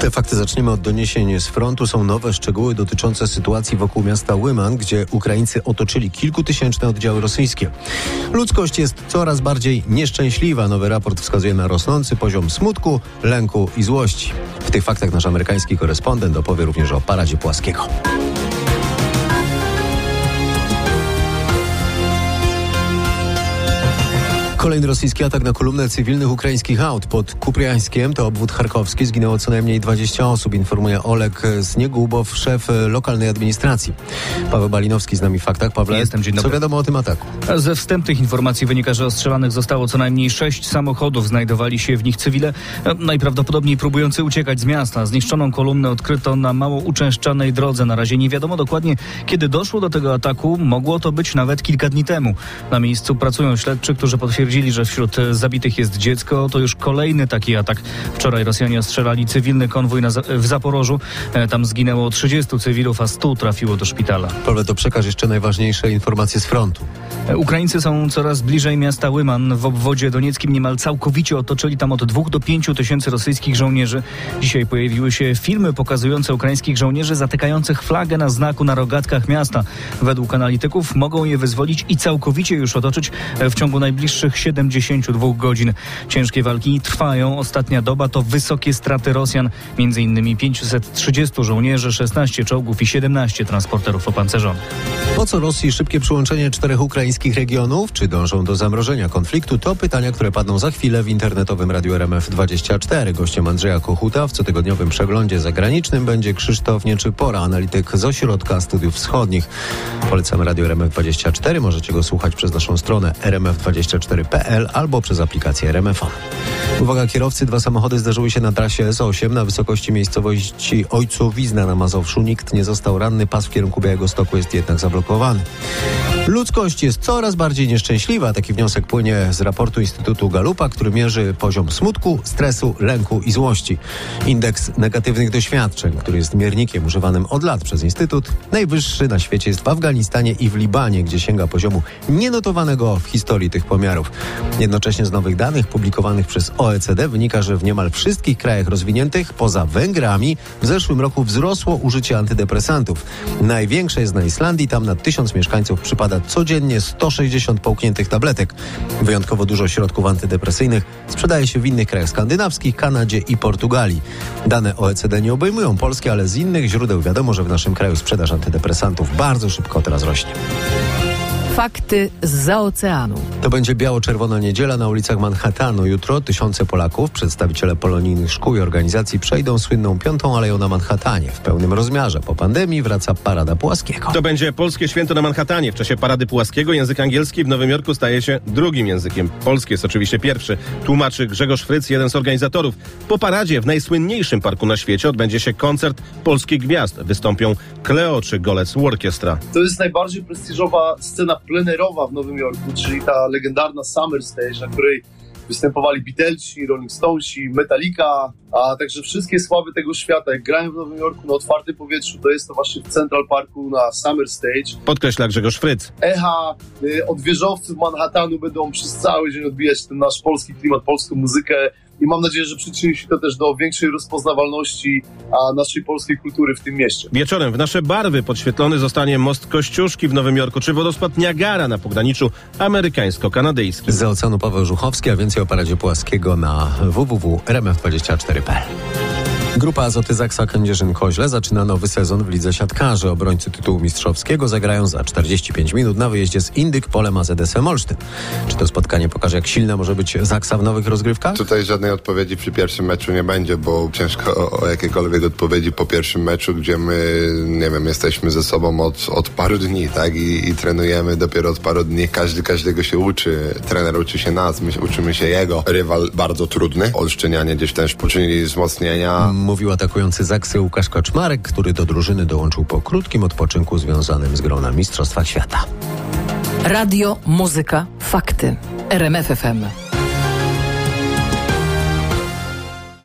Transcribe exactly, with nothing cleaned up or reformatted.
Fakty zaczniemy od doniesień z frontu. Są nowe szczegóły dotyczące sytuacji wokół miasta Lyman, gdzie Ukraińcy otoczyli kilkutysięczne oddziały rosyjskie. Ludzkość jest coraz bardziej nieszczęśliwa. Nowy raport wskazuje na rosnący poziom smutku, lęku i złości. W tych faktach nasz amerykański korespondent opowie również o paradzie Płaskiego. Kolejny rosyjski atak na kolumnę cywilnych ukraińskich aut pod Kupriańskiem, to obwód charkowski. Zginęło co najmniej dwadzieścia osób, informuje Oleg Sniegubow, szef lokalnej administracji. Paweł Balinowski z nami w faktach. Pawle, Jestem, dzień dobry. Co wiadomo o tym ataku? Ze wstępnych informacji wynika, że ostrzelanych zostało co najmniej sześć samochodów. Znajdowali się w nich cywile, najprawdopodobniej próbujący uciekać z miasta. Zniszczoną kolumnę odkryto na mało uczęszczanej drodze. Na razie nie wiadomo dokładnie, kiedy doszło do tego ataku. Mogło to być nawet kilka dni temu. Na miejscu pracują śledczy, którzy potwierdzili, że wśród zabitych jest dziecko. To już kolejny taki atak. Wczoraj Rosjanie ostrzelali cywilny konwój na, w Zaporożu. Tam zginęło trzydziestu cywilów, a stu trafiło do szpitala. Pawle, to przekaż jeszcze najważniejsze informacje z frontu. Ukraińcy są coraz bliżej miasta Lyman. W obwodzie donieckim niemal całkowicie otoczyli tam od dwóch do pięciu tysięcy rosyjskich żołnierzy. Dzisiaj pojawiły się filmy pokazujące ukraińskich żołnierzy zatykających flagę na znaku na rogatkach miasta. Według analityków mogą je wyzwolić i całkowicie już otoczyć w ciągu najbliższych siedemdziesięciu dwóch godzin. Ciężkie walki trwają. Ostatnia doba to wysokie straty Rosjan. Między innymi pięćset trzydziestu żołnierzy, szesnaście czołgów i siedemnaście transporterów opancerzonych. Po co Rosji szybkie przyłączenie czterech ukraińskich regionów? Czy dążą do zamrożenia konfliktu? To pytania, które padną za chwilę w internetowym Radiu R M F dwadzieścia cztery. Gościem Andrzeja Kochuta w cotygodniowym przeglądzie zagranicznym będzie Krzysztof Nieczypora, analityk z Ośrodka Studiów Wschodnich. Polecamy Radio R M F dwadzieścia cztery. Możecie go słuchać przez naszą stronę r m f dwadzieścia cztery kropka p l albo przez aplikację R M F on. Uwaga kierowcy, dwa samochody zdarzyły się na trasie S osiem na wysokości miejscowości Ojcowizna na Mazowszu. Nikt nie został ranny, pas w kierunku Białegostoku jest jednak zablokowany. Ludzkość jest coraz bardziej nieszczęśliwa. Taki wniosek płynie z raportu Instytutu Gallupa, który mierzy poziom smutku, stresu, lęku i złości. Indeks negatywnych doświadczeń, który jest miernikiem używanym od lat przez Instytut, najwyższy na świecie jest w Afganistanie i w Libanie, gdzie sięga poziomu nienotowanego w historii tych pomiarów. Jednocześnie z nowych danych publikowanych przez O E C D wynika, że w niemal wszystkich krajach rozwiniętych, poza Węgrami, w zeszłym roku wzrosło użycie antydepresantów. Największe jest na Islandii, tam na tysiąc mieszkańców przypada codziennie sto sześćdziesiąt połkniętych tabletek. Wyjątkowo dużo środków antydepresyjnych sprzedaje się w innych krajach skandynawskich, Kanadzie i Portugalii. Dane O E C D nie obejmują Polski, ale z innych źródeł wiadomo, że w naszym kraju sprzedaż antydepresantów bardzo szybko teraz rośnie. Fakty zza oceanu. To będzie biało-czerwona niedziela na ulicach Manhattanu. Jutro tysiące Polaków, przedstawiciele polonijnych szkół i organizacji przejdą słynną Piątą Aleją na Manhattanie. W pełnym rozmiarze po pandemii wraca Parada Płaskiego. To będzie polskie święto na Manhattanie. W czasie Parady Płaskiego język angielski w Nowym Jorku staje się drugim językiem. Polski jest oczywiście pierwszy. Tłumaczy Grzegorz Fryc, jeden z organizatorów. Po paradzie w najsłynniejszym parku na świecie odbędzie się koncert polskich gwiazd. Wystąpią Cleo czy Golec Orchestra. To jest najbardziej prestiżowa scena plenerowa w Nowym Jorku, czyli ta legendarna Summer Stage, na której występowali Beatlesi, Rolling Stonesi, Metallica, a także wszystkie sławy tego świata. Jak grają w Nowym Jorku na otwartym powietrzu, to jest to właśnie w Central Parku na Summer Stage. Podkreśla Grzegorz Fryc. Echa y, od wieżowców Manhattanu będą przez cały dzień odbijać ten nasz polski klimat, polską muzykę. I mam nadzieję, że przyczyni się to też do większej rozpoznawalności a, naszej polskiej kultury w tym mieście. Wieczorem w nasze barwy podświetlony zostanie most Kościuszki w Nowym Jorku, czy wodospad Niagara na pograniczu amerykańsko-kanadyjskim. Z oceanu Paweł Żuchowski, a więcej o Paradzie Płaskiego na w w w kropka r m f dwadzieścia cztery kropka p l. Grupa Azoty Zaksa Kędzierzyn-Koźle zaczyna nowy sezon w lidze siatkarzy. Obrońcy tytułu mistrzowskiego zagrają za czterdzieści pięć minut na wyjeździe z Indyk Polem A Z S M Olsztyn. Czy to spotkanie pokaże, jak silna może być Zaksa w nowych rozgrywkach? Tutaj żadnej odpowiedzi przy pierwszym meczu nie będzie, bo ciężko o, o jakiekolwiek odpowiedzi po pierwszym meczu, gdzie my, nie wiem, jesteśmy ze sobą od, od paru dni, tak? I, i trenujemy dopiero od paru dni. Każdy każdego się uczy. Trener uczy się nas, my uczymy się jego. Rywal bardzo trudny. Olsztynianie gdzieś też poczynili wzmocnienia. Mówił atakujący Zaksy Łukasz Kaczmarek, który do drużyny dołączył po krótkim odpoczynku związanym z grą na Mistrzostwach Świata. Radio, muzyka, fakty. R M F F M.